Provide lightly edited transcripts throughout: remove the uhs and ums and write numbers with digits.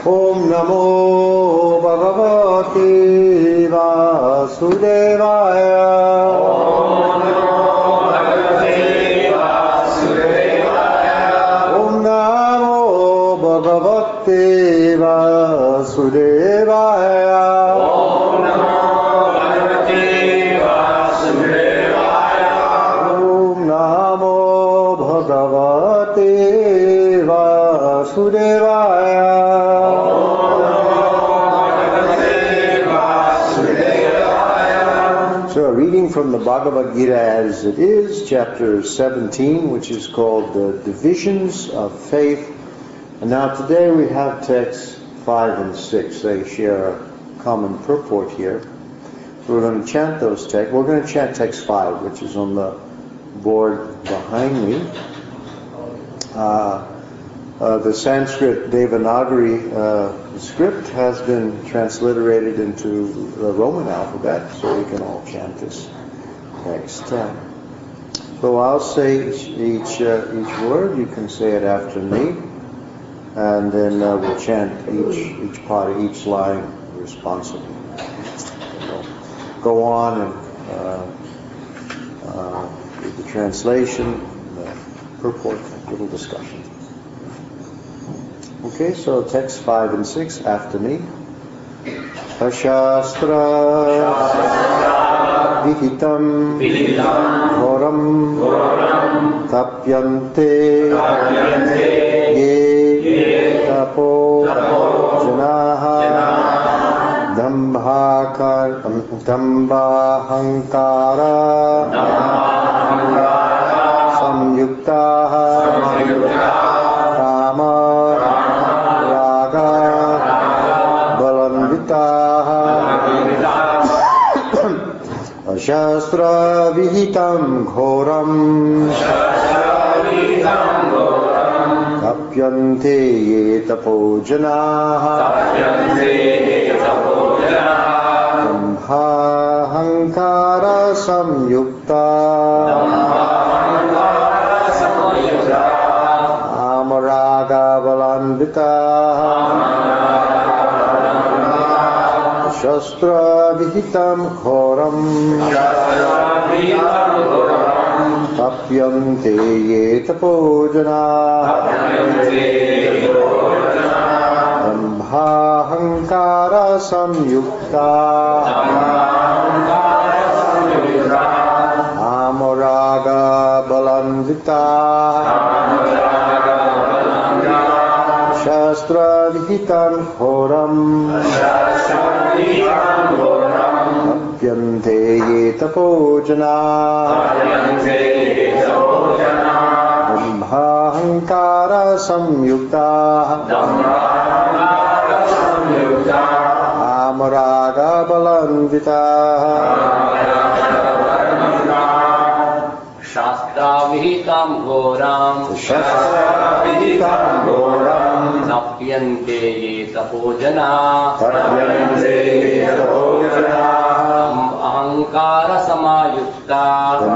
Om Namo Bhagavate Vasudevaya. Om Namo Bhagavate Vasudevaya. Om Namo Bhagavate Vasudevaya. So a reading from the Bhagavad Gita as it is, chapter 17, which is called the Divisions of Faith. And now today we have texts 5 and 6. They share a common purport here. So we're going to chant those texts. We're going to chant text 5, which is on the board behind me. The Sanskrit Devanagari script has been transliterated into the Roman alphabet, so we can all chant this text. So I'll say each word. You can say it after me, and then we'll chant each part of each line responsibly. So go on and read the translation, the purport, a little discussion. Okay, so text 5 and 6 after me. Shastra vihitam ghoram tapyante ye tapo janaha dambhahankara samyuktaha kama Shastra vihitam ghoram tapyante ye tapo janaha dambhahankara samyukta amaraga balandita Shastra vihitam ghoram tapyante ye tapo janaha dambhahankara samyukta amaraga balandita Shastra vihitam ghoram tapyante ye tapo janaha dambhahankara samyukta amaraga balandita Shastra vihitam ghoram tapyante ye tapo janaha ahankara samayukta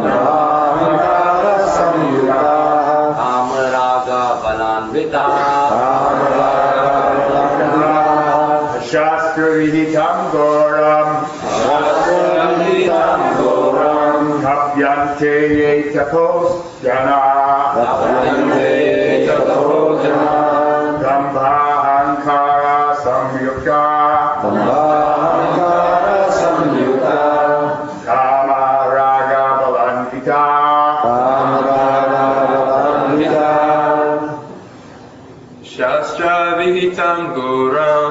kamaraga balanvita Shastra vihitam ghoram tapyante ye tapo janaha dambhahankara samyukta kamaraga balandita Shastra vihitam ghoram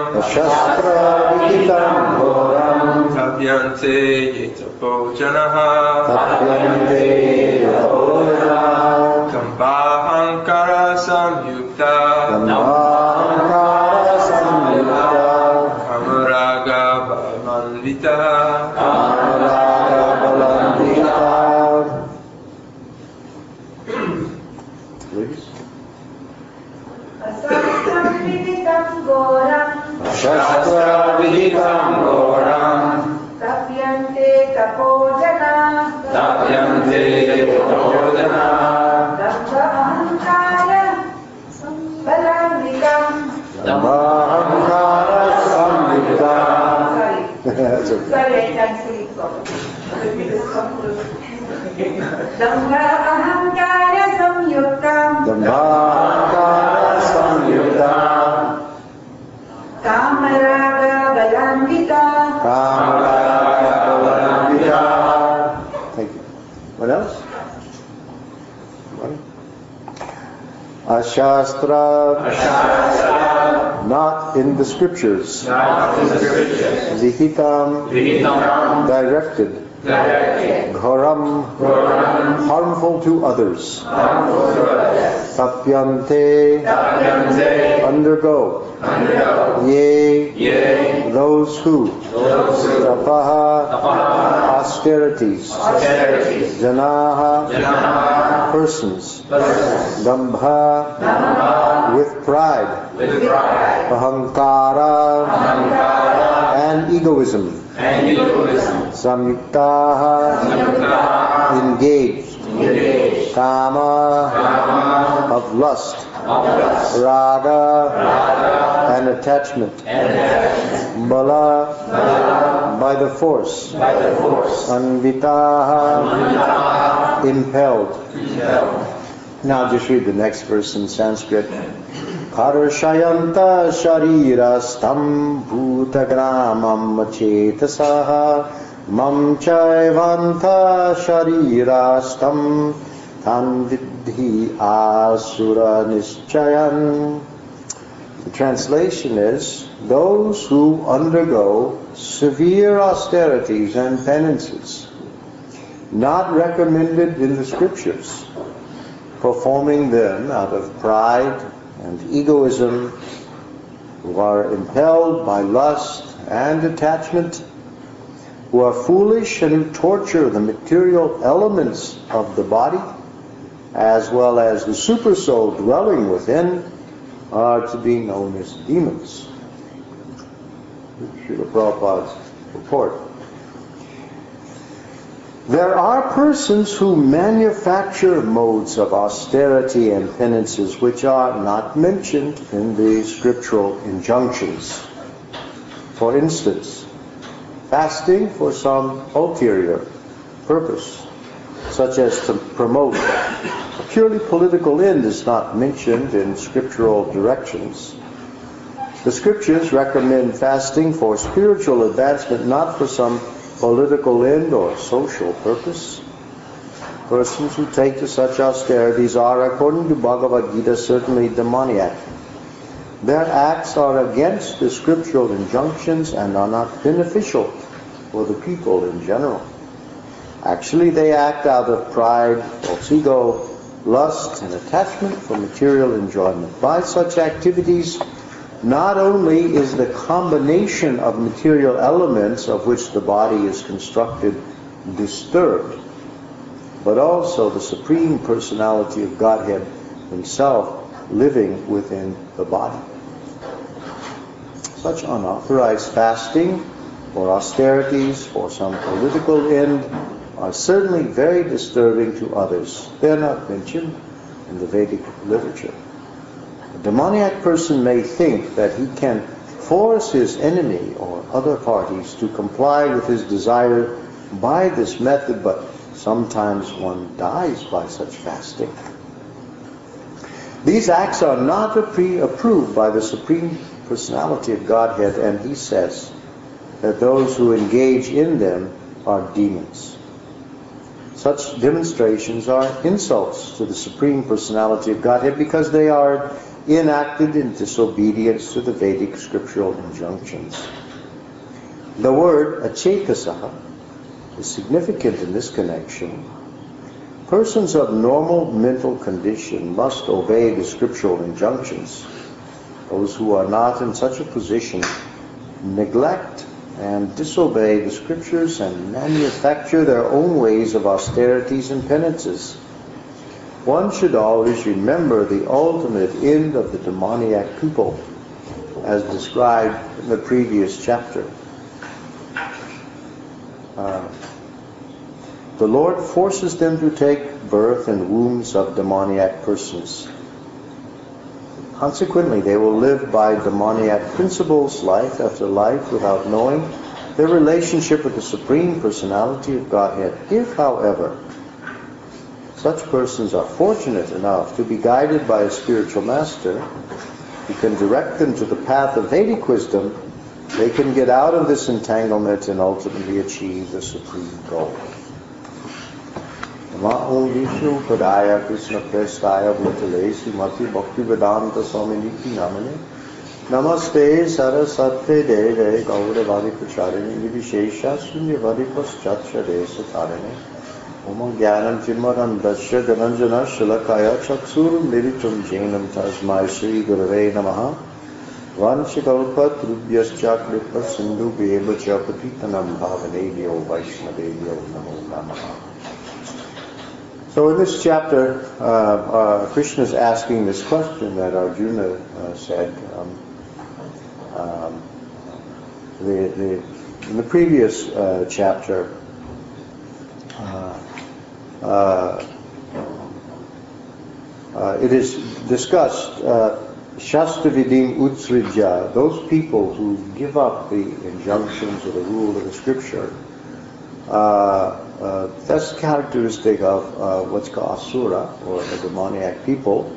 tapyante ye tapo janaha dambhahankara samyukta kamaraga balandita Please. Shastra vihitam ghoram tapyante tapo janaha dambhahankara balandita Dhammahankara samyukta. That's okay. Sorry, I can't say it properly. Let me just conclude. Dhamma ahankara samyuktam. Dhammahankara samyukta. Kamaraga balanvita. Kamaraga balanvita. Thank you. What else? Ashastra. Not in the scriptures. Vihitam. Directed. Ghoram. Harmful to others. Tapyante. Undergo. Ye. Those who. Tapaha. Austerities. Janaha. Persons. Dambha. With pride. Ahankara. And egoism. Samyuktaha. Engaged. Kama. Of lust. Raga. And attachment. Bala. By the force. Anvitaha. Impelled. Now just read the next verse in Sanskrit. Harshayanta sharirastam bhutagramam chetasaha mam chaivanta sharirastam tan vidhi asura nischayan. The translation is, those who undergo severe austerities and penances, not recommended in the scriptures, performing them out of pride and egoism, who are impelled by lust and attachment, who are foolish and who torture the material elements of the body, as well as the supersoul dwelling within, are to be known as demons. Srila Prabhupada's report. There are persons who manufacture modes of austerity and penances which are not mentioned in the scriptural injunctions. For instance, fasting for some ulterior purpose, such as to promote a purely political end, is not mentioned in scriptural directions. The scriptures recommend fasting for spiritual advancement, not for some political end or social purpose. Persons who take to such austerities are, according to Bhagavad Gita, certainly demoniac. Their acts are against the scriptural injunctions and are not beneficial for the people in general. Actually, they act out of pride, false ego, lust, and attachment for material enjoyment. By such activities, not only is the combination of material elements of which the body is constructed disturbed, but also the Supreme Personality of Godhead Himself living within the body. Such unauthorized fasting or austerities for some political end are certainly very disturbing to others. They are not mentioned in the Vedic literature. A demoniac person may think that he can force his enemy or other parties to comply with his desire by this method, but sometimes one dies by such fasting. These acts are not approved by the Supreme Personality of Godhead, and He says that those who engage in them are demons. Such demonstrations are insults to the Supreme Personality of Godhead because they are enacted in disobedience to the Vedic scriptural injunctions. The word achetasaha is significant in this connection. Persons of normal mental condition must obey the scriptural injunctions. Those who are not in such a position neglect and disobey the scriptures and manufacture their own ways of austerities and penances. One should always remember the ultimate end of the demoniac people, as described in the previous chapter. The Lord forces them to take birth in wombs of demoniac persons. Consequently, they will live by demoniac principles, life after life, without knowing their relationship with the Supreme Personality of Godhead. If, however, such persons are fortunate enough to be guided by a spiritual master who can direct them to the path of Vedic wisdom, they can get out of this entanglement and ultimately achieve the supreme goal. Namo Vishnu Padaya Krishna Prestaya Bhutale Srimati Bhaktivedanta Swaminiti Namane Namaste Saraswate Deve Gauravadi Pracharini Nivishesha Sunyavadi Paschachare Satarine Om Jnanam Chimarantasya Dhananjana Shalakaya Chaksur Miritum Jainam Tasmai Sri Gurave Namaha Vanchikalpa Trubhyascha Kripa Sindhu Bheva Chapatitanam Bhavanebhyo Vaishnavebhyo Namo Namaha. So in this chapter, Krishna is asking this question that Arjuna said. In the previous chapter, it is discussed Shastravidim Utsrija, those people who give up the injunctions or the rule of the scripture. That's characteristic of what's called asura, or the demoniac people.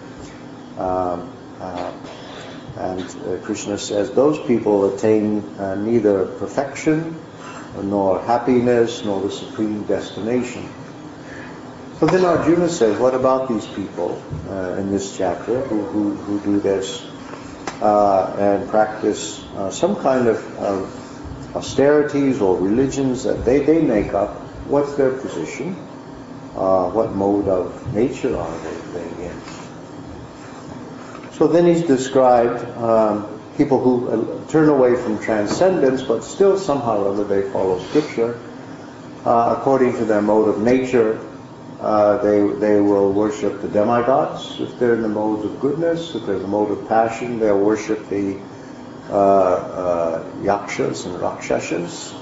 And Krishna says those people attain neither perfection, nor happiness, nor the supreme destination. So then Arjuna says, what about these people in this chapter who do this and practice some kind of austerities or religions that they make up? What's their position? What mode of nature are they in? So then he's described people who turn away from transcendence, but still somehow or other they follow scripture. According to their mode of nature, they will worship the demigods if they're in the modes of goodness. If they're in the mode of passion, they'll worship the yakshas and rakshasas.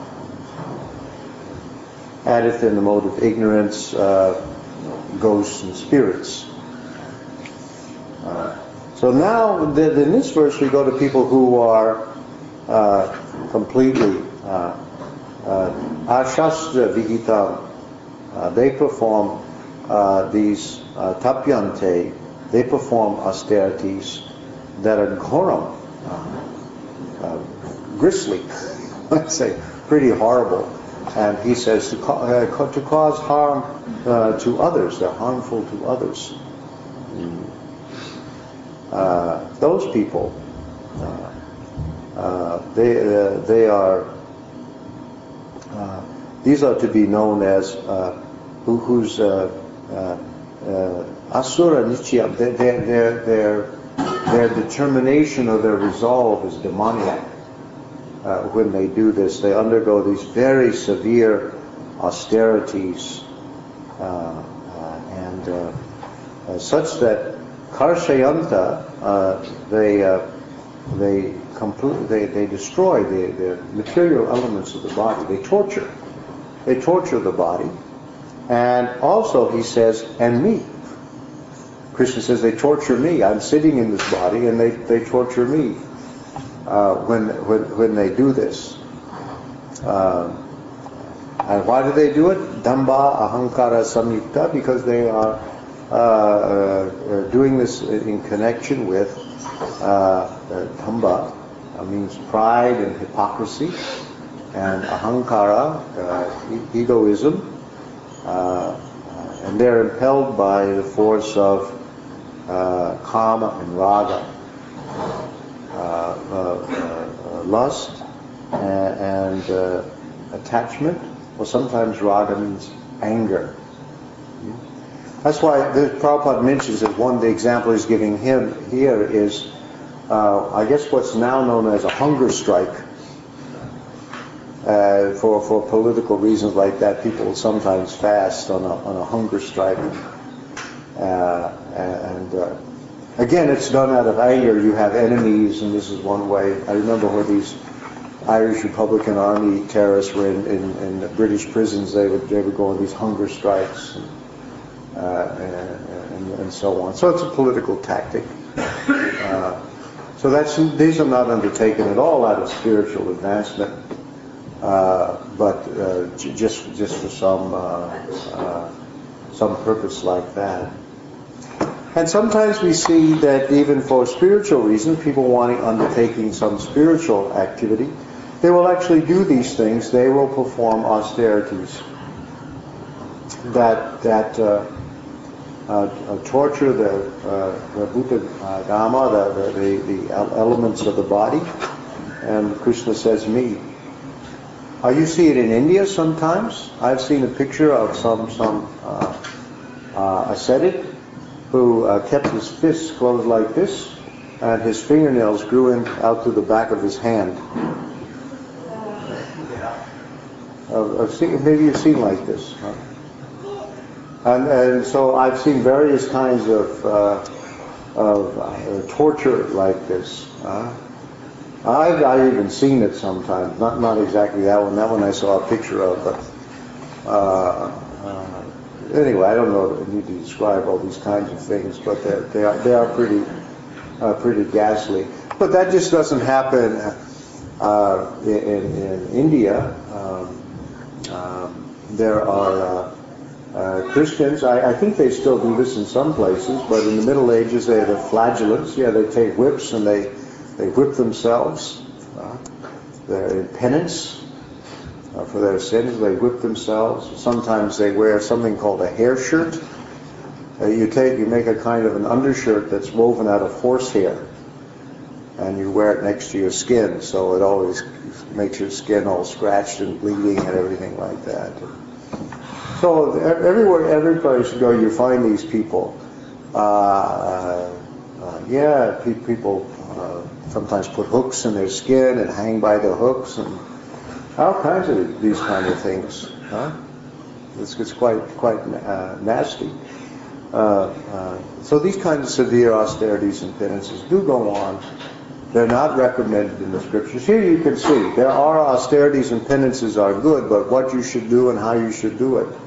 And if they're in the mode of ignorance, ghosts and spirits. So now, in this verse, we go to people who are completely ashastra vihitam. They perform these tapyante. They perform austerities that are ghoram, grisly, let's say, pretty horrible. And he says to cause harm to others. They're harmful to others. Those people, they are. These are to be known as whose asura nityam. Their determination or their resolve is demoniac. When they do this, they undergo these very severe austerities, and such that karshayanta, they destroy the material elements of the body. They torture the body, and also he says, and me. Krishna says they torture me. I'm sitting in this body, and they torture me when they do this. And why do they do it? Damba ahankara samyukta, because they are doing this in connection with damba, means pride and hypocrisy, and ahankara, egoism, and they're impelled by the force of kama and raga, lust and attachment. Well, sometimes raga means anger. That's why the Prabhupada mentions that one of the example he's giving him here is, I guess, what's now known as a hunger strike. For political reasons like that, people will sometimes fast on a hunger strike. Again, it's done out of anger. You have enemies, and this is one way. I remember where these Irish Republican Army terrorists were in the British prisons. They would go on these hunger strikes and so on. So it's a political tactic. So these are not undertaken at all out of spiritual advancement, but just for some purpose like that. And sometimes we see that even for spiritual reasons, people undertaking some spiritual activity, they will actually do these things. They will perform austerities that torture the Bhuta Dhamma, the elements of the body. And Krishna says, me. You see it in India sometimes. I've seen a picture of some ascetic who kept his fists closed like this, and his fingernails grew out to the back of his hand. Maybe you've seen like this. Huh? And so I've seen various kinds of torture like this. I've even seen it sometimes. Not exactly that one. That one I saw a picture of, but anyway, I don't know if I need to describe all these kinds of things, but they are pretty ghastly. But that just doesn't happen in India. There are Christians. I think they still do this in some places, but in the Middle Ages they had the flagellants. Yeah, they take whips and they whip themselves. They're in penance for their sins. They whip themselves. Sometimes they wear something called a hair shirt. You make a kind of an undershirt that's woven out of horsehair, and you wear it next to your skin, so it always makes your skin all scratched and bleeding and everything like that. So every place you go, you find these people. People sometimes put hooks in their skin and hang by the hooks and all kinds of these kind of things. It's quite nasty. So these kinds of severe austerities and penances do go on. They're not recommended in the scriptures. Here you can see there are austerities and penances are good, but what you should do and how you should do it.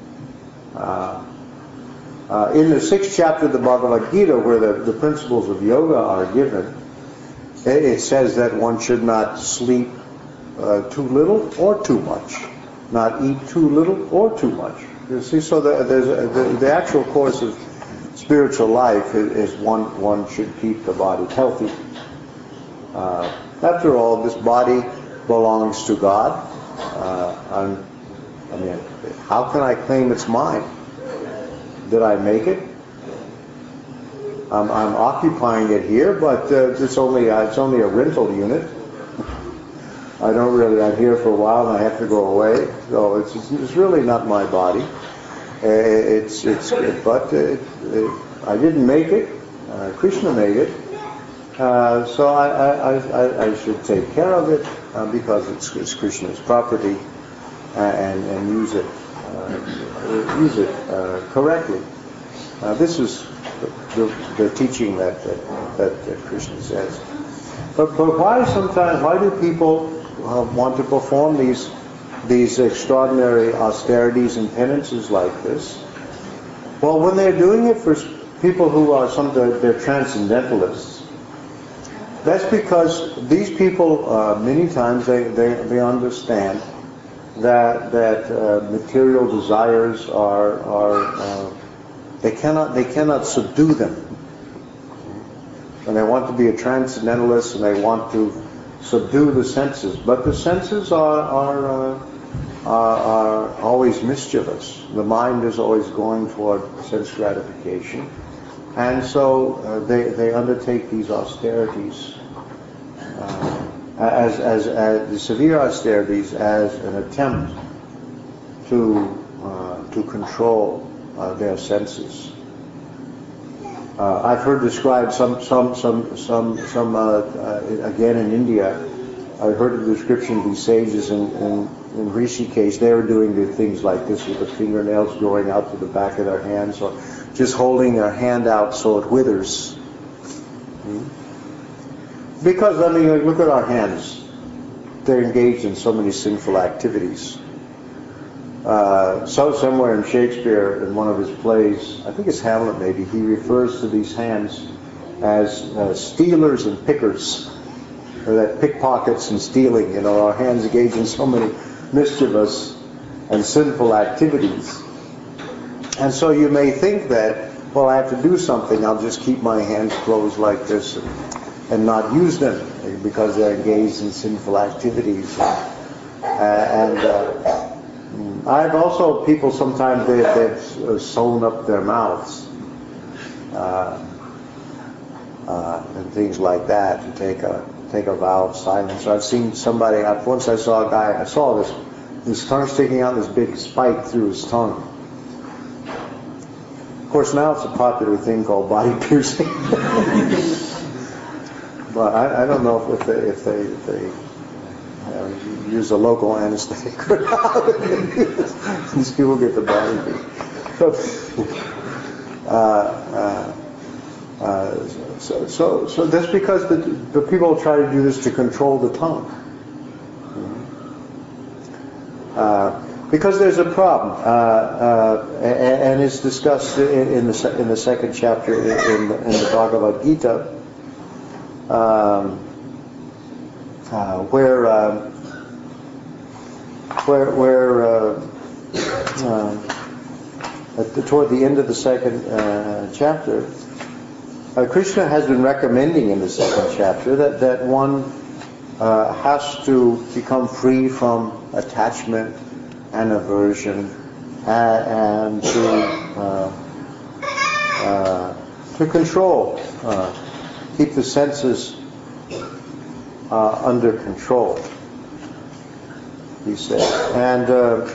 In the 6th chapter of the Bhagavad Gita, where the principles of yoga are given, it says that one should not sleep too little or too much, not eat too little or too much. You see, so the actual course of spiritual life is one should keep the body healthy. After all, this body belongs to God. How can I claim it's mine? Did I make it? I'm occupying it here, but it's only a rental unit. I'm here for a while and I have to go away. So it's really not my body. But I didn't make it. Krishna made it. So I should take care of it because it's Krishna's property and use it correctly. This is the teaching that Krishna says. But why do people want to perform these extraordinary austerities and penances like this? Well, when they're doing it for people who are they're transcendentalists, that's because these people many times they understand that material desires are they cannot subdue them. And they want to be a transcendentalist and they want to subdue the senses, but the senses are always mischievous. The mind is always going toward sense gratification, and so they undertake these austerities as the severe austerities as an attempt to control their senses. I've heard described some again in India. I've heard the description of these sages in Rishikesh. They were doing the things like this with the fingernails growing out to the back of their hands, or just holding their hand out so it withers. Because look at our hands. They're engaged in so many sinful activities. So somewhere in Shakespeare, in one of his plays, I think it's Hamlet maybe, he refers to these hands as stealers and pickers, or that pickpockets and stealing. Our hands engage in so many mischievous and sinful activities. And so you may think that, well, I have to do something, I'll just keep my hands closed like this and not use them because they're engaged in sinful activities. I've also, people sometimes, they've sewn up their mouths and things like that to take a vow of silence. I've seen somebody, once I saw a guy, I saw his tongue sticking out, this big spike through his tongue. Of course, now it's a popular thing called body piercing. But I don't know if they use a local anesthetic or not. These people get the body pierced. So that's because the people try to do this to control the tongue. Because there's a problem, and it's discussed in the second chapter in the Bhagavad Gita, where toward the end of the second chapter, Krishna has been recommending in the second chapter that one has to become free from attachment and aversion, and to control, keep the senses under control, he said. And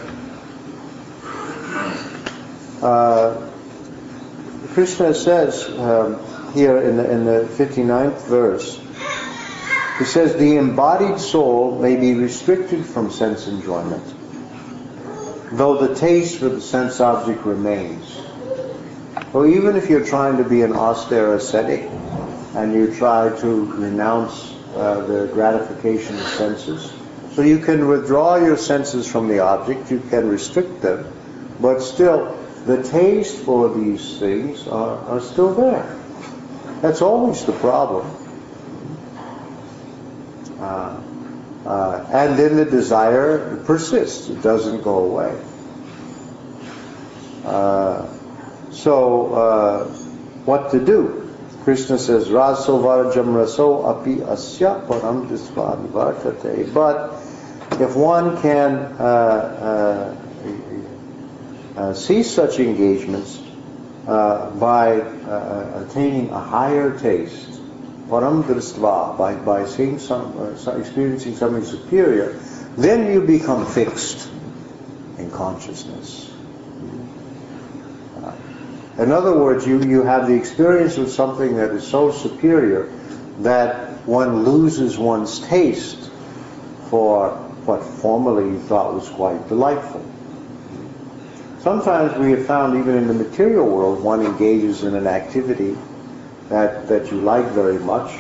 Krishna says here in the 59th verse, he says, the embodied soul may be restricted from sense enjoyment, though the taste for the sense object remains. So even if you're trying to be an austere ascetic and you try to renounce the gratification of senses, so you can withdraw your senses from the object, you can restrict them, but still the taste for these things are still there. That's always the problem. And then the desire persists. It doesn't go away. So what to do? Krishna says, Raso varajam raso api asya param disvan vartate. But if one can cease such engagements by attaining a higher taste, param dristva, by seeing experiencing something superior, then you become fixed in consciousness. In other words, you have the experience of something that is so superior that one loses one's taste for what formerly you thought was quite delightful. Sometimes we have found even in the material world, one engages in an activity that you like very much,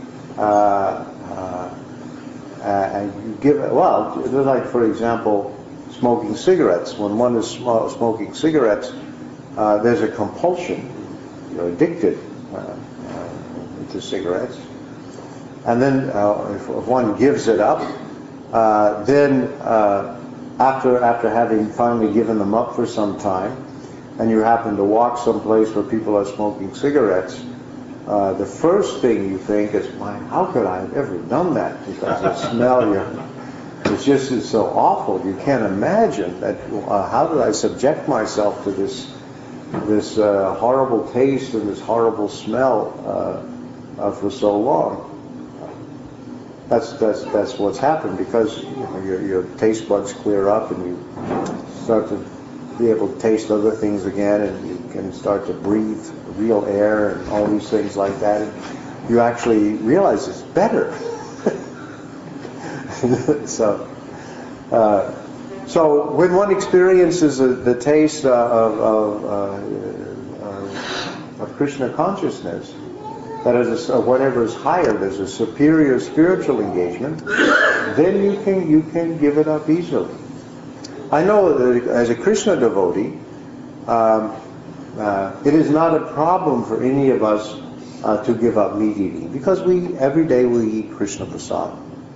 and you give it, well, like for example, smoking cigarettes. When one is smoking cigarettes, there's a compulsion. You're addicted to cigarettes. And then if one gives it up, then after having finally given them up for some time, and you happen to walk someplace where people are smoking cigarettes, the first thing you think is, how could I have ever done that? Because the smell, it's so awful. You can't imagine that. How did I subject myself to this horrible taste and this horrible smell for so long? That's what's happened, because your taste buds clear up and you start to be able to taste other things again, and you can start to breathe real air and all these things like that. And you actually realize it's better. So when one experiences the taste of Krishna consciousness, that is whatever is higher, there's a superior spiritual engagement, then you can give it up easily. I know that as a Krishna devotee, it is not a problem for any of us to give up meat eating, because every day we eat Krishna Prasad.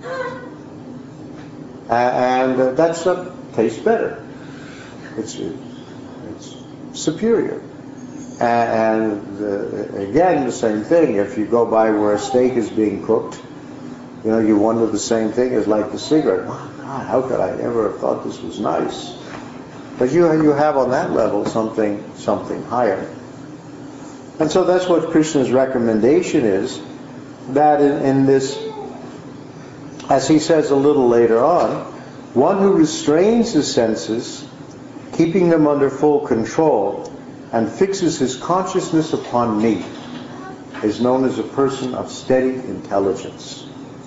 And that stuff tastes better. It's superior. And again, the same thing. If you go by where a steak is being cooked, you wonder the same thing as like the cigarette. Oh, God, how could I ever have thought this was nice? But you have on that level something higher. And so that's what Krishna's recommendation is, that in this, as he says a little later on, one who restrains his senses, keeping them under full control, and fixes his consciousness upon me, is known as a person of steady intelligence.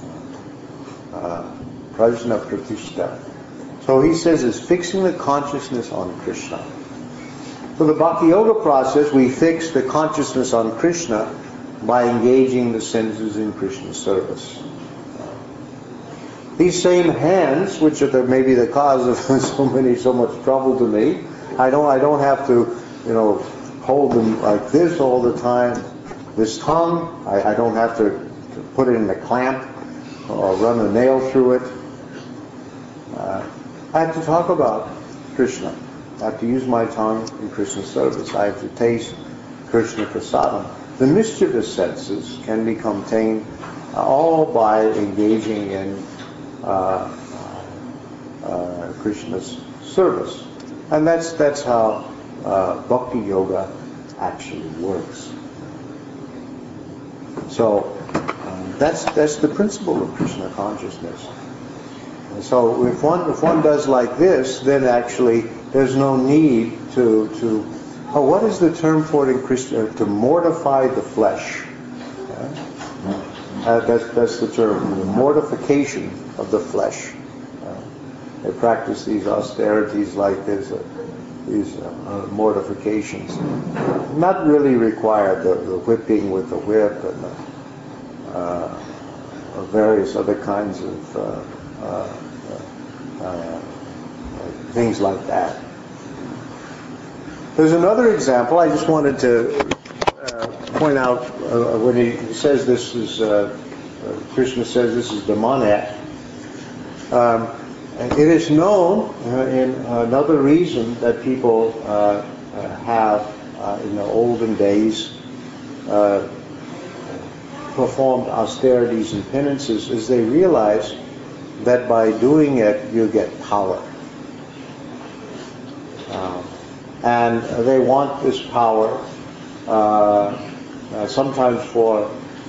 Prajna Pratishta. So he says is fixing the consciousness on Krishna. For the Bhakti Yoga process, we fix the consciousness on Krishna by engaging the senses in Krishna's service. These same hands, which are maybe the cause of so much trouble to me, I don't have to, hold them like this all the time. This tongue, I don't have to put it in a clamp or run a nail through it. I have to talk about Krishna. I have to use my tongue in Krishna's service. I have to taste Krishna Prasadam. The mischievous senses can become tamed all by engaging in Krishna's service. And that's how Bhakti Yoga actually works. So that's the principle of Krishna consciousness. And so if one does like this, then actually there's no need to what is the term for it in Krishna? To mortify the flesh. That's the term, the mortification of the flesh. They practice these austerities like this, these mortifications. Not really required, the whipping with the whip and various other kinds of things like that. There's another example I just wanted to point out when he says this is, Krishna says this is demoniac. It is known in another reason that people have in the olden days performed austerities and penances is they realize that by doing it you get power. And they want this power sometimes for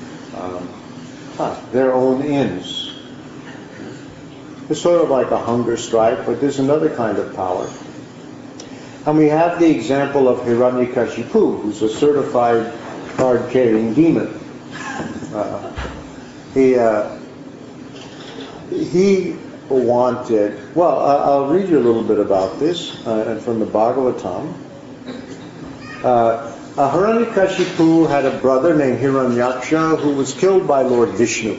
their own ends. It's sort of like a hunger strike, but there's another kind of power. And we have the example of Hiranyakashipu, who's a certified card-carrying demon. He wanted, well, I'll read you a little bit about this from the Bhagavatam. Hiranyakashipu had a brother named Hiranyaksha who was killed by Lord Vishnu.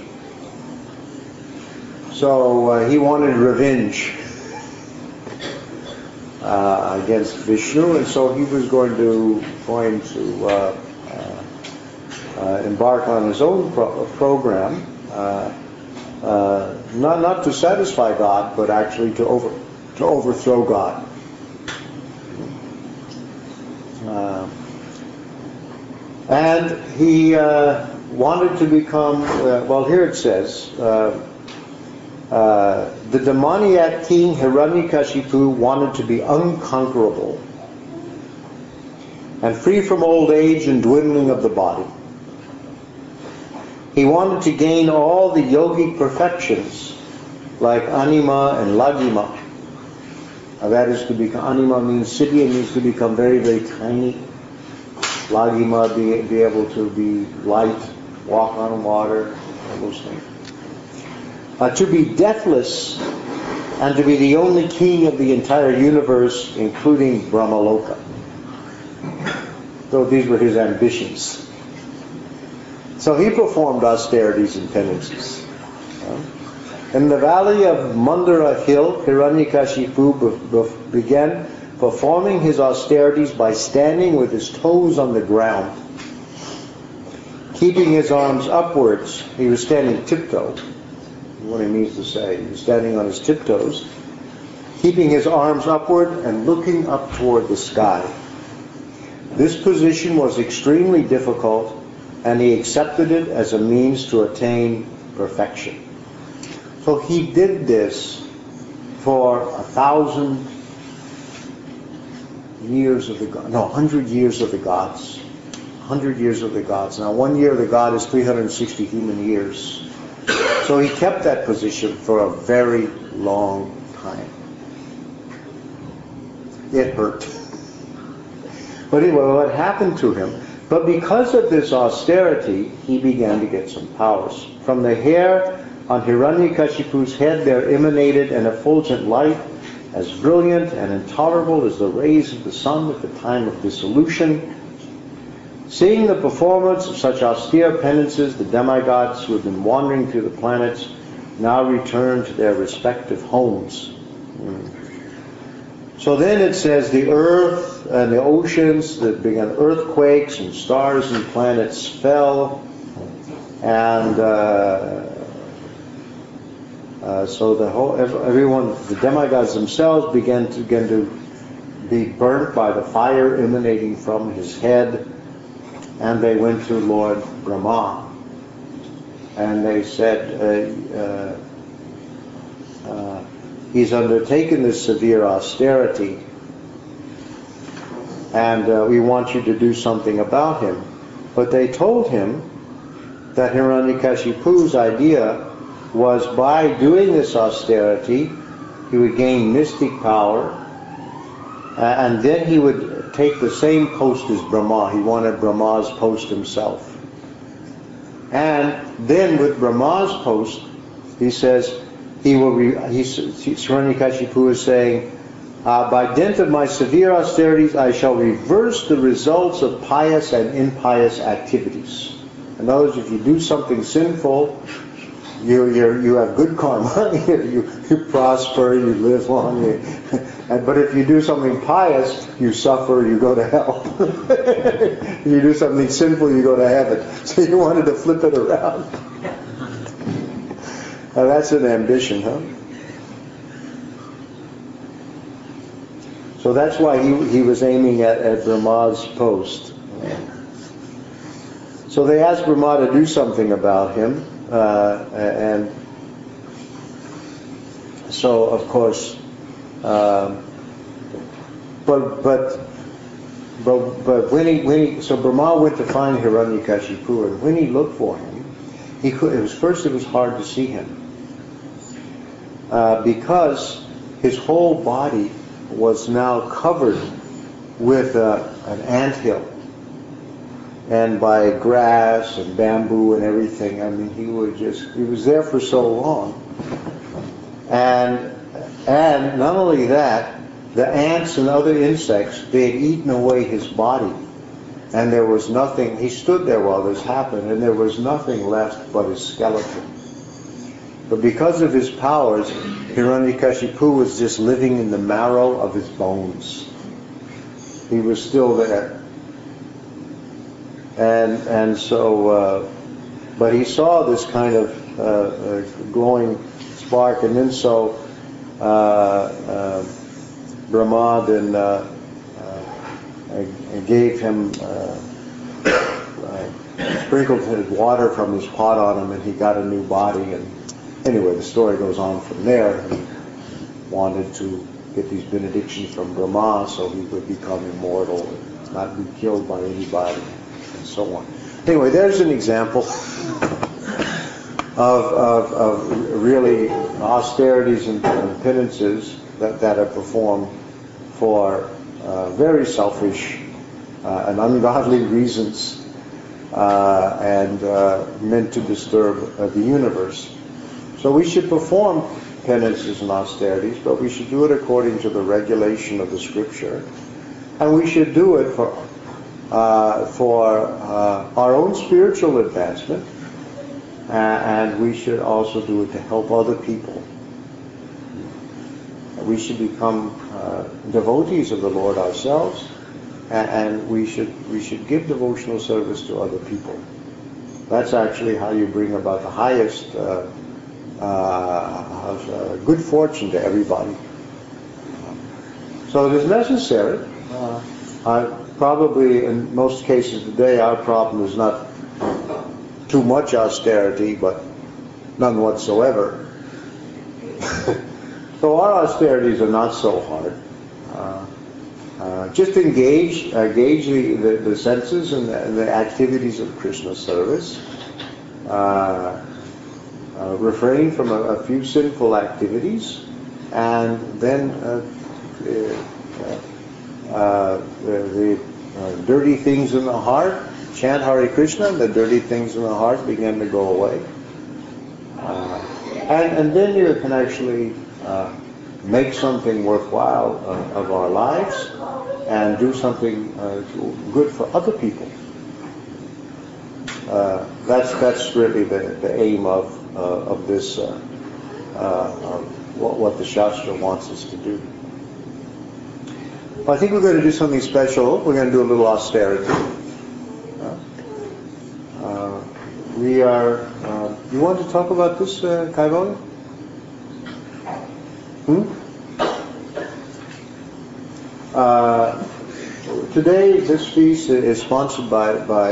So he wanted revenge against Vishnu, and so he was going to embark on his own program, not to satisfy God, but actually to overthrow God. And he wanted to become, well, here it says, the demoniac king Hiranyakashipu wanted to be unconquerable and free from old age and dwindling of the body. He wanted to gain all the yogic perfections like anima and lagima. That is to become, anima means siddhi, means to become very, very tiny. Lagima, be able to be light, walk on water, all those things. To be deathless and to be the only king of the entire universe, including Brahmaloka. So these were his ambitions. So he performed austerities and penances. In the valley of Mandara hill, Hiranyakashipu began performing his austerities by standing with his toes on the ground, keeping his arms upwards. He was standing tiptoe. What he means to say, he was standing on his tiptoes, keeping his arms upward and looking up toward the sky. This position was extremely difficult, and he accepted it as a means to attain perfection. So he did this for 1,000 years of the gods. No, 100 years of the gods. 100 years of the gods. Now, 1 year of the god is 360 human years. So he kept that position for a very long time. It hurt. But anyway, what happened to him? But because of this austerity, he began to get some powers. From the hair on Hiranyakashipu's head there emanated an effulgent light as brilliant and intolerable as the rays of the sun at the time of dissolution. Seeing the performance of such austere penances, the demigods who had been wandering through the planets now returned to their respective homes. So then it says the earth and the oceans, that began earthquakes, and stars and planets fell, and so the demigods themselves began to be burnt by the fire emanating from his head. And they went to Lord Brahma, and they said, he's undertaken this severe austerity, and we want you to do something about him. But they told him that Hiranyakashipu's idea was by doing this austerity, he would gain mystic power, and then he would take the same post as Brahma. He wanted Brahma's post himself. And then with Brahma's post, he says, Hiranyakashipu is saying, by dint of my severe austerities, I shall reverse the results of pious and impious activities. In other words, if you do something sinful, you have good karma, you prosper, you live long. But if you do something pious, you suffer, you go to hell. You do something sinful, you go to heaven. So you wanted to flip it around. Now that's an ambition, huh? So that's why he was aiming at Brahma's post. So they asked Brahma to do something about him, and so of course, but when so Brahma went to find Hiranyakashipu, and when he looked for him, it was hard to see him because his whole body was now covered with an anthill, and by grass and bamboo and everything. I mean, he was there for so long. And not only that, the ants and other insects, they had eaten away his body. And there was nothing, he stood there while this happened, and there was nothing left but his skeleton. But because of his powers, Hiranyakashipu was just living in the marrow of his bones. He was still there. And so, but he saw this kind of glowing spark, and then so Brahma then gave him, sprinkled his water from his pot on him, and he got a new body. And anyway, the story goes on from there. He wanted to get these benedictions from Brahma so he would become immortal and not be killed by anybody, and so on. Anyway, there's an example of really austerities and penances that are performed for very selfish and ungodly reasons, and meant to disturb the universe. So we should perform penances and austerities, but we should do it according to the regulation of the Scripture, and we should do it for our own spiritual advancement, and we should also do it to help other people. We should become devotees of the Lord ourselves, and we should give devotional service to other people. That's actually how you bring about the highest good fortune to everybody. So it is necessary. Probably in most cases today, our problem is not too much austerity, but none whatsoever. So our austerities are not so hard. Just gauge the senses and the activities of Krishna service. Refrain from a few sinful activities, and then the dirty things in the heart, chant Hare Krishna, and the dirty things in the heart begin to go away. And then you can actually make something worthwhile of our lives and do something good for other people. That's really the aim of this, what the Shastra wants us to do. Well, I think we're going to do something special. We're going to do a little austerity. We are. You want to talk about this, Kaivalya? Today, this feast is sponsored by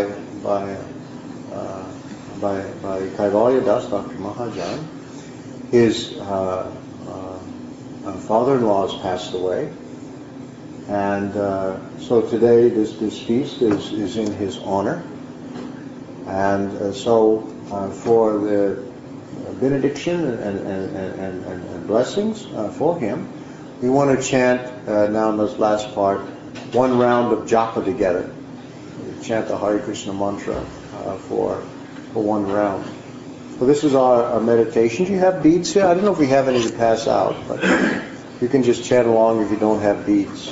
Kaivalya Das, Dr. Mahajan. His father-in-law has passed away, and so today this feast is in his honor. And so for the benediction and blessings for him, we want to chant now in this last part one round of japa together. We chant the Hare Krishna mantra for one round. So this is our meditation. Do you have beads here? I don't know if we have any to pass out, but you can just chant along if you don't have beads.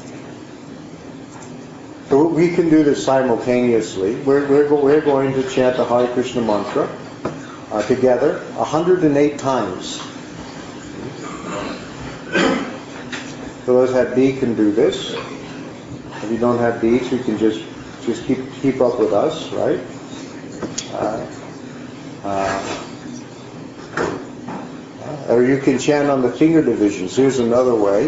So we can do this simultaneously. We're going to chant the Hare Krishna mantra together 108 times. So those who have beads can do this. If you don't have beads, you can just keep up with us, right? Or you can chant on the finger divisions. Here's another way.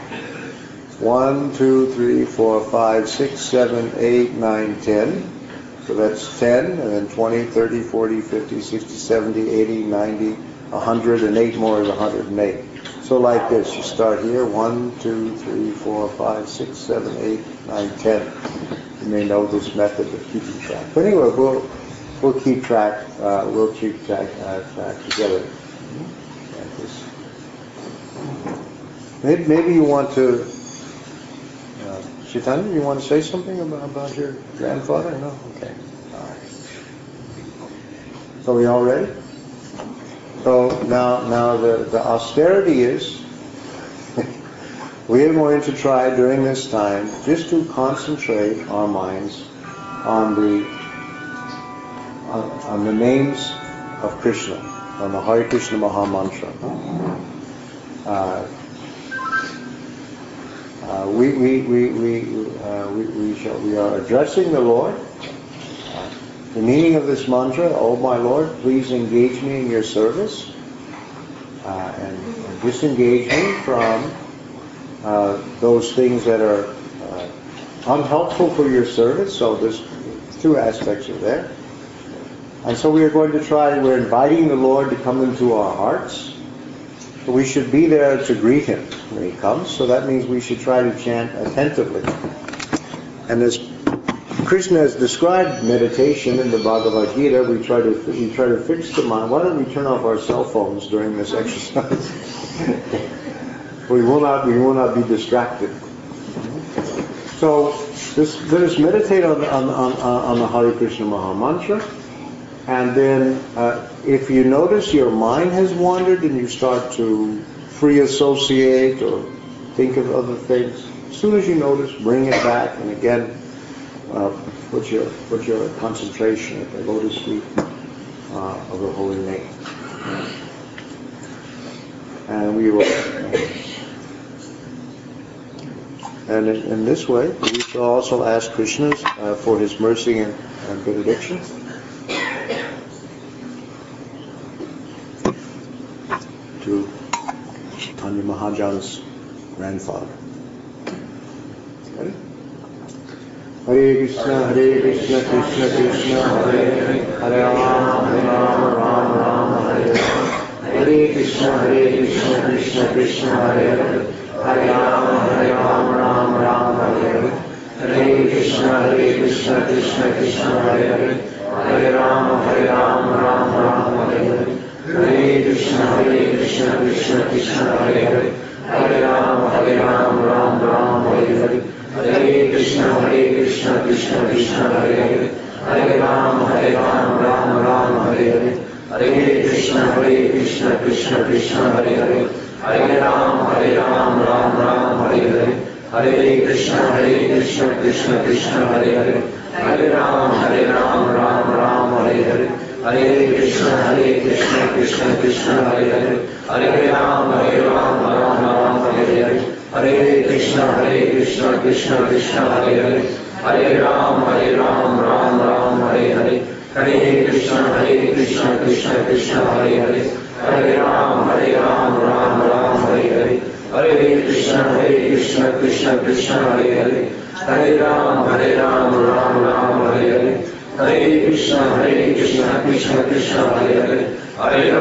1, 2, 3, 4, 5, 6, 7, 8, 9, 10. So that's 10, and then 20, 30, 40, 50, 60, 70, 80, 90, 100, and 8 more is 108. So like this, you start here, 1, 2, 3, 4, 5, 6, 7, 8, 9, 10. You may know this method of keeping track. But anyway, we'll keep track. We'll keep track together. Like this. Maybe you want to. Chaitanya, you want to say something about your grandfather? No? Okay. All right. So we all ready? So now the austerity is we are going to try during this time just to concentrate our minds on the names of Krishna, on the Hare Krishna Maha Mantra. We are addressing the Lord. The meaning of this mantra: "Oh my Lord, please engage me in your service and disengage me from those things that are unhelpful for your service." So there's two aspects of there. And so we are going to we're inviting the Lord to come into our hearts. So we should be there to greet him when he comes. So that means we should try to chant attentively. And as Krishna has described meditation in the Bhagavad Gita, we try to fix the mind. Why don't we turn off our cell phones during this exercise? we will not be distracted. So let us meditate on the Hare Krishna Maha Mantra. And then if you notice your mind has wandered and you start to free associate or think of other things, as soon as you notice, bring it back, and again put your concentration at the lotus feet of the holy name. And we will, and in this way, we shall also ask Krishna for his mercy and benediction. to Chaitanya Mahaja's grandfather. Ready? Hare Krishna, Krishna Krishna, Hare Hare, Hare Rama, Rama, Hare Hare. Hare Krishna, Krishna Krishna, Hare Hare, Hare Rama, Rama, Hare Hare. Hare Krishna, Krishna Krishna, Hare Hare, Hare Rama, Rama, Hare Hare. Hare Krishna, Krishna Hare Hare, Hare Rama, Rama, Hare Hare. Hare Krishna, Krishna Hare Hare, Hare Rama, Rama, Hare Hare. Hare Krishna, Krishna Hare Hare, Hare Rama, Rama, Hare Hare. Hare Krishna, Krishna Hare Hare, Hare Rama, Rama, Hare Hare. Hare Krishna, Krishna Hare Hare, Hare Rama, Rama, Hare Hare. Hare Krishna, Krishna Hare Hare, Hare Rama, Rama, Hare Hare. Hare Krishna, Krishna Hare Hare, Hare Rama, Rama, Hare Hare. Hare Krishna, Krishna Hare Hare, Hare Rama, Rama, Hare Hare. Hare Krishna, Krishna Hare Hare, Hare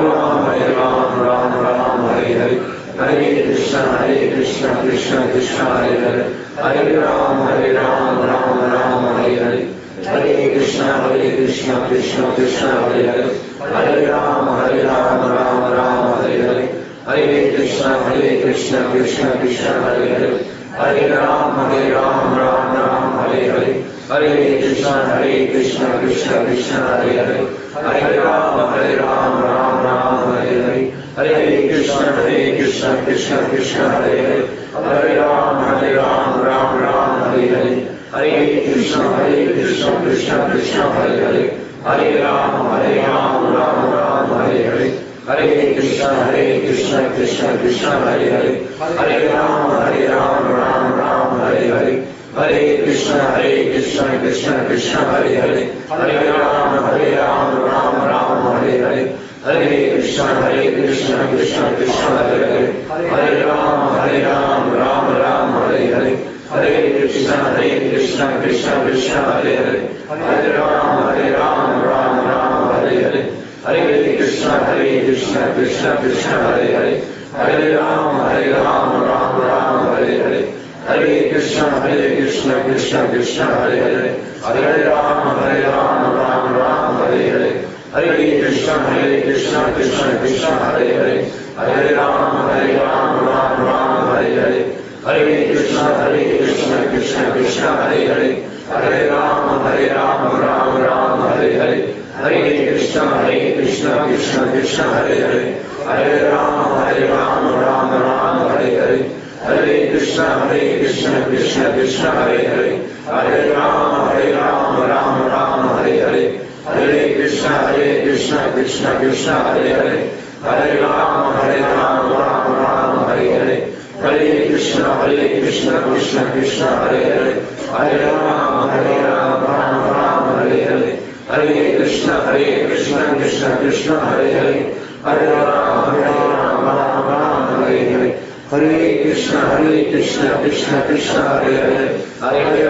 Rama, Rama, Hare Hare. Hare Krishna, Krishna Hare Hare, Hare Rama, Rama, Hare Hare. Hare Krishna, Krishna Hare Hare, Hare Rama, Rama, Hare Hare. Hare Krishna, Krishna Hare Hare, Hare Rama, Hare Hare. Hare Krishna, Krishna Hare Hare, Hare Rama, Hare Hare. Hare Krishna, Krishna Hare Hare, Hare Rama, Hare Hare. Hare Krishna, Krishna Hare Hare, Hare Rama, Hare Hare. Hare Krishna, Krishna Hare Hare, Hare Rama, Hare Hare. Hare Krishna, Krishna Hare Hare, Hare Rama, Hare Hare. Hare Krishna, Krishna Hare Hare, Hare Rama, Hare Hare. Hare Krishna, Krishna Hare Hare, Hare Rama, Hare Hare. Hare Krishna, Krishna Hare Hare, Hare Rama, Hare Hare. Hare Krishna, Krishna Hare Hare, Hare Rama, Hare Hare. Hare Krishna, Krishna Hare Hare, Hare Rama, Hare Hare. Hare Krishna, Krishna Hare Hare, Hare Rama, Hare Hare. Hare Krishna, Krishna Hare Hare, Hare Rama, Hare Hare. Hare Krishna, Krishna Hare Hare, Hare Rama, Hare Hare. Hare Krishna, Krishna Hare Hare, Hare Rama, Hare Hare. Hare Krishna, Krishna Hare Hare, Hare Rama, Hare Hare. Hare Krishna, Krishna Hare Hare, Hare Rama, Hare Hare. Hare Krishna, Krishna Hare Hare, Hare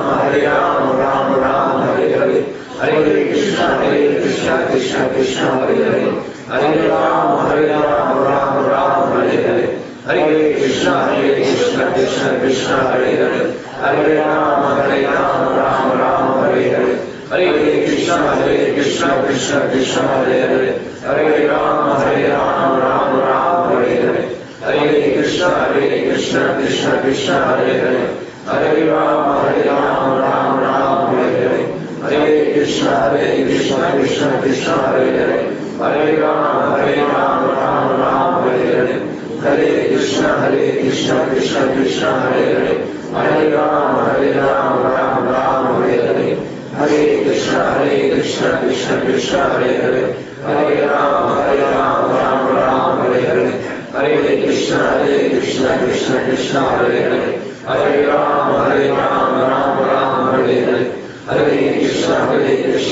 Rama, Hare Hare. Hare Krishna, Krishna Hare Hare, Hare Rama, Hare Hare. Hare Krishna, Krishna Hare Hare, Hare Rama, Hare Hare. Hare Krishna, Krishna Hare Hare, Hare Rama, Hare Hare. Hare Krishna, Krishna Hare Hare, Hare Rama, Hare Hare. Hare Krishna, Krishna Hare Hare, Hare Rama, Hare Hare. Hare Krishna, Krishna Hare Hare, Hare Rama, Hare Hare. Hare Krishna, Krishna Hare Hare, Hare Rama, Hare Hare. Hare Krishna, Krishna Hare Hare, Hare Rama, Hare Hare. Hare Krishna,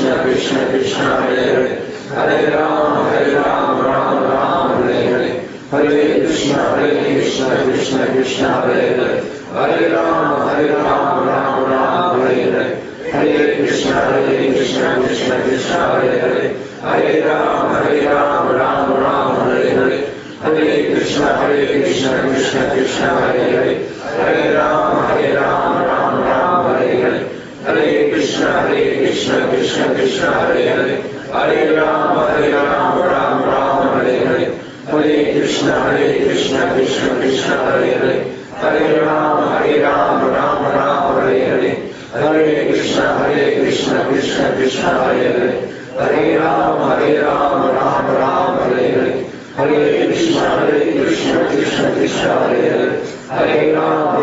Krishna Hare Hare, Hare Rama, Hare Hare. Hare Krishna, Krishna Krishna, Hare Hare, Hare Rama, Rama Rama, Hare Hare, Hare Krishna, Krishna Krishna, Hare Hare, Hare Rama, Rama Rama, Hare Hare, Hare Krishna, Krishna Krishna, Hare Hare, Hare Rama, Rama Rama, Hare Hare, Hare Krishna, Krishna Krishna, Hare Hare, Hare Rama, Rama Rama, Hare Hare, Hare Krishna, Krishna Krishna, Hare Hare, Hare Rama, Rama Rama, Hare Hare, Hare Krishna, Krishna Krishna, Hare Hare, Hare Rama, Rama Rama, Hare Hare, Hare Krishna, Krishna Krishna, Hare Hare, Hare Rama,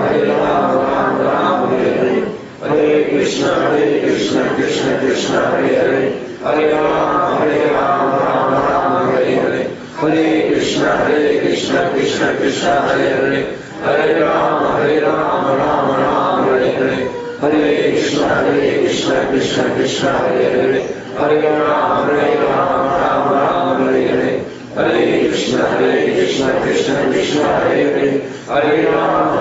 Rama Rama, Hare Hare, Hare Krishna, Krishna Krishna, Hare Hare, Hare Rama, Rama Rama, Hare Hare, Hare Krishna, Krishna Krishna, Hare Hare, Hare Rama, Rama Rama, Hare Hare, Hare Krishna, Krishna Krishna, Hare Hare, Hare Rama, Rama Rama, Hare Hare, Hare Krishna, Krishna Krishna, Hare Hare, Hare Rama,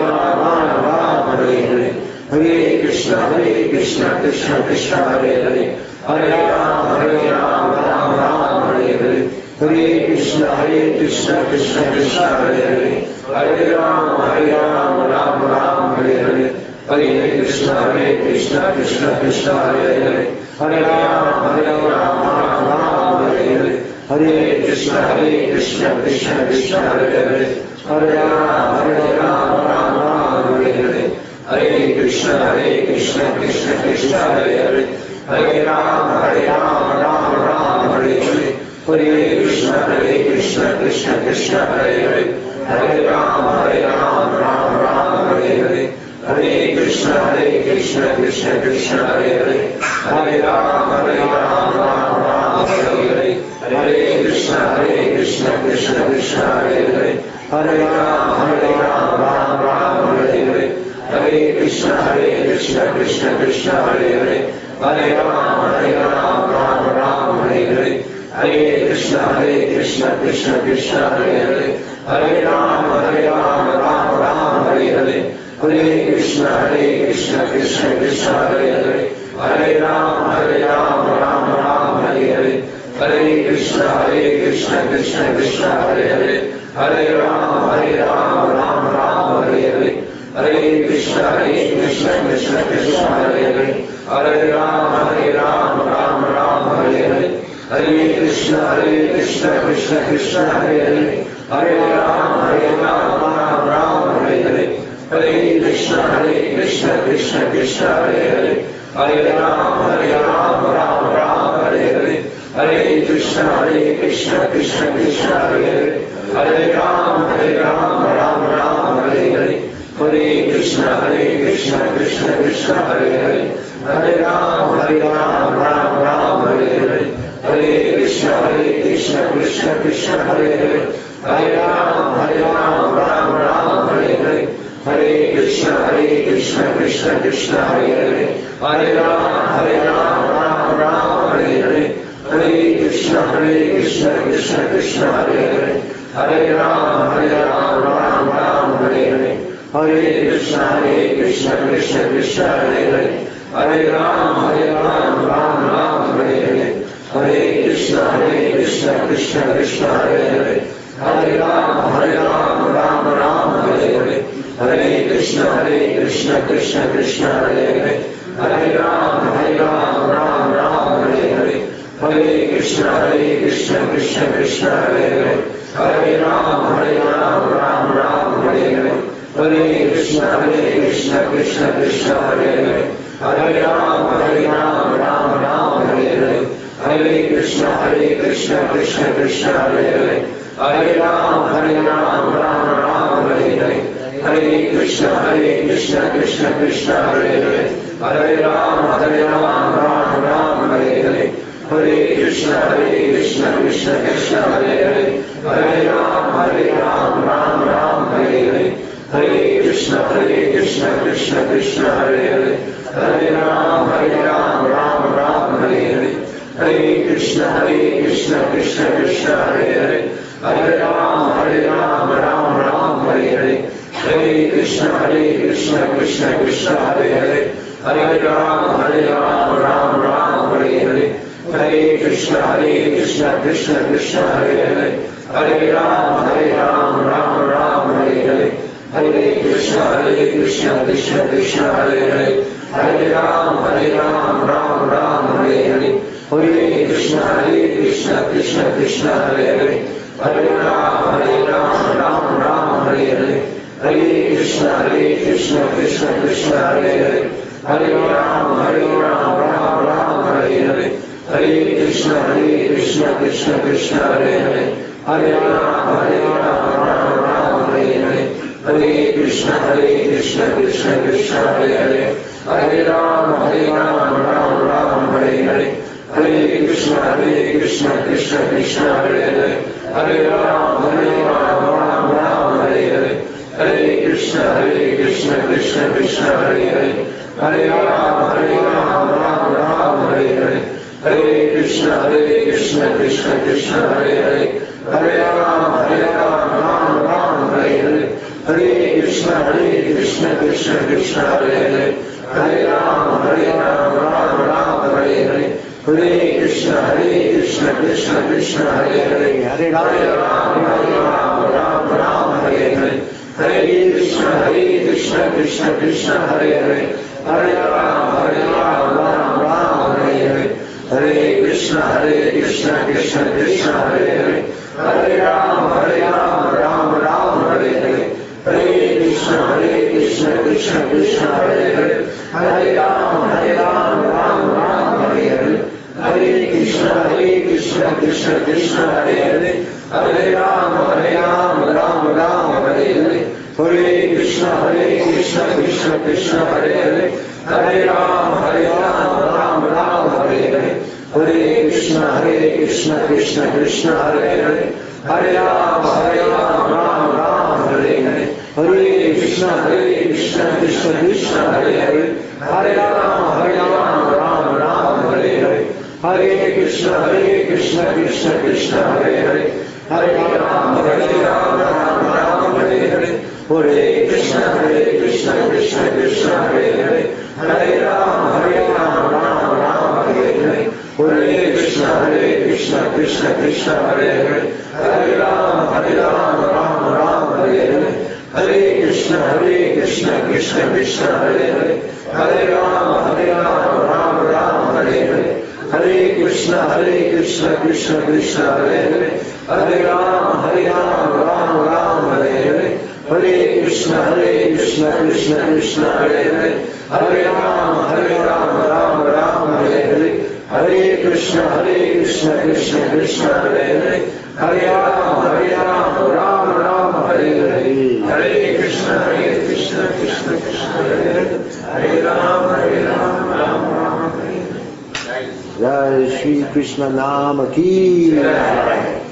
Rama Rama, Hare Hare, Hare Krishna, Krishna Krishna, Hare Hare, Hare Rama, Rama Rama, Hare Hare, Hare Krishna, Krishna Krishna, Hare Hare, Hare Rama, Rama Rama, Hare Hare, Hare Krishna, Krishna Krishna, Hare Hare, Hare Rama, Rama, Hare Hare, Hare Krishna, Krishna Krishna, Hare Hare, Hare Rama, Rama, Hare Hare, Hare Krishna, Krishna Krishna, Hare Hare, Hare Rama, Rama, Hare Hare, Hare Krishna, Krishna Krishna, Hare Hare, Hare Rama, Rama, Hare Hare, Hare Krishna, Krishna Krishna, Hare Hare, Hare Rama, Rama, Hare Hare, Hare Krishna, Krishna Krishna, Hare Hare, Hare Rama, Rama, Hare Hare, Hare Krishna, Krishna Krishna, Hare Hare, Hare Rama, Rama, Hare Hare, Hare Krishna, Krishna Krishna, Hare Hare, Hare Rama, Rama, Hare Hare, Hare Krishna, Krishna Krishna, Hare Hare, Hare Rama, Rama, Hare Hare, Hare Krishna, Krishna Krishna, Hare Hare, Hare Rama, Rama, Hare Hare, Hare Krishna, Krishna Krishna, Hare Hare, Hare Rama, Rama, Hare Hare, Hare Krishna, Krishna Krishna, Hare Hare, Hare Rama, Rama, Hare Hare, Hare Krishna, Krishna Krishna, Hare Hare, Hare Rama, Rama, Hare Hare, Hare Krishna, Krishna Krishna, Hare Hare, Hare Rama, Rama, Hare Hare, Hare Krishna, Krishna Krishna, Hare Hare, Hare Rama, Rama, Hare Hare, Hare Krishna, Krishna Krishna, Hare Hare, Hare Rama, Rama, Hare Hare, Hare Krishna, Krishna Krishna, Hare Hare, Hare Rama, Rama, Hare Hare, Hare Krishna, Krishna Krishna, Hare Hare, Hare Rama, Rama, Hare Hare, Hare Krishna, Krishna Krishna, Hare Hare, Hare Rama, Rama, Hare Hare, Hare Krishna, Krishna Krishna, Hare Hare, Hare Rama, Rama, Hare Hare, Hare Krishna, Krishna Krishna, Hare Hare, Hare Rama, Rama, Hare Hare, Hare Krishna, Krishna Krishna, Hare Hare, Hare Rama, Rama, Hare Hare, Hare Krishna, Krishna Krishna, Hare Hare, Hare Rama, Rama, Hare Hare, Hare Krishna, Krishna Krishna, Hare Hare, Hare Rama, Rama, Hare Hare, Hare Krishna, Krishna Krishna, Hare Hare, Hare Rama, Rama, Hare Hare, Hare Krishna, Krishna Krishna, Hare Hare, Hare Rama, Rama, Hare Hare, Hare Krishna, Krishna Krishna, Hare Hare, Hare Rama, Rama, Hare Hare, Hare Krishna, Krishna Krishna, Hare Hare, Hare Rama, Krishna Krishna Krishna Hare Hare Hare Ram Ram Ram Hare Hare Hare Krishna Krishna Krishna Hare Hare Hare Ram Ram Hare Hare Hare Krishna Krishna Krishna Hare Hare Hare Ram Ram Hare Hare Hare Krishna Krishna Krishna Hare Hare Hare Ram Ram Hare Hare Hare Krishna Krishna Krishna Hare Hare Hare Ram Ram Hare Hare Hare Krishna Krishna Krishna Hare Hare Hare Ram Ram Hare Hare Hare Krishna Krishna Krishna Hare Hare Hare Ram Ram Hare Hare Hare Krishna Krishna Krishna Hare Hare Hare Ram Ram Hare Hare Hare Krishna Krishna Krishna Hare Hare Hare Ram Ram Hare Hare Hare Krishna Krishna Krishna Hare Hare Hare Ram Ram Hare Hare Hare Krishna Krishna Krishna Hare Hare Hare Ram Ram Hare Hare Hare Krishna Krishna Krishna Hare Hare Hare Ram Ram Hare Hare Hare Krishna Krishna Krishna Hare Hare Hare Ram Ram Hare Hare Hare Krishna Krishna Krishna Hare Hare Hare Ram Ram Hare Hare Hare Krishna Krishna Krishna Hare Hare Hare Ram Ram Hare Hare Hare Krishna Krishna Krishna Hare Hare Hare Ram Ram Hare Hare Hare Krishna Krishna Krishna Hare Hare Hare Ram Ram Hare Hare Hare Krishna Krishna Krishna Hare Hare Hare Ram Ram Hare Hare Hare Krishna Krishna Krishna Hare Hare Hare Ram Ram Hare Hare Hare Krishna Krishna Krishna Hare Hare Hare Ram Ram Hare Hare Hare Krishna Krishna Krishna Hare Hare Hare Ram Ram Hare Hare Hare Krishna Krishna Krishna Hare Hare Hare Ram Ram Hare Hare Hare Krishna Krishna Krishna Hare Hare Hare Ram Ram Hare Hare Hare Krishna Krishna Krishna Hare Hare Hare Ram Ram Hare Hare Hare Krishna Krishna Krishna Hare Hare Hare Ram Ram Hare Hare Hare Krishna Krishna Krishna Hare Hare Hare Ram Ram Hare Hare Hare Krishna Krishna Krishna Hare Hare Hare Ram Ram Hare Hare Jai Shri Krishna Nama Ki Jai.